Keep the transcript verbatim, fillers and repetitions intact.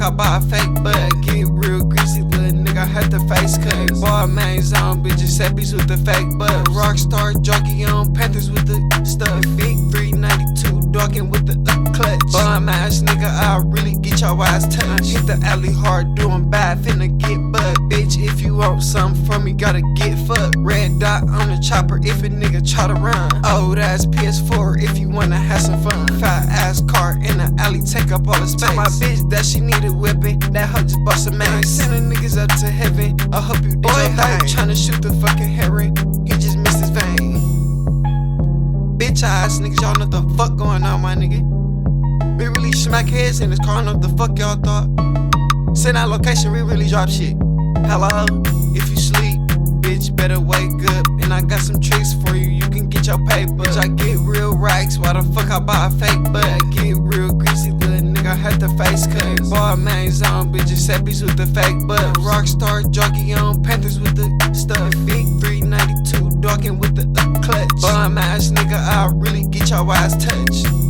I buy a fake butt. Get real greasy, little nigga, I had the face cut. Boy, man, zone bitches, happies with the fake butt. Rockstar jockey on Panthers with the stuff. Big three ninety-two, dogging with the uh, clutch. Bum ass nigga, I really get your ass touched. Hit the alley hard, doing bad, finna get butt. Bitch, if you want something from me, gotta get fucked. Red dot on the chopper if a nigga try to run. Old ass P S four if you wanna have some fun. Fat ass car in the alley, take up all the space. Tell my bitch that she need a whipping, that hoe just bust a mace. Sending niggas up to heaven, I hope you did your thing. Tryna shoot the fucking heron, he just missed his vein. Bitch ass niggas, y'all know the fuck going on, my nigga. We really smack heads in this car, know the fuck y'all thought. Send out location, we really drop shit. Hello, if you sleep, bitch, better wake up. And I got some tricks for you, you can get your paper. Bitch, I get real racks, why the fuck I buy a fake butt? I get real greasy, little nigga, I had the face cut. Boy, man, zone bitches, happies with the fake butt. Rockstar jockey on Panthers with the stuff. Big three ninety-two, dogging with the uh, clutch. Bum ass nigga, I really get your ass touched.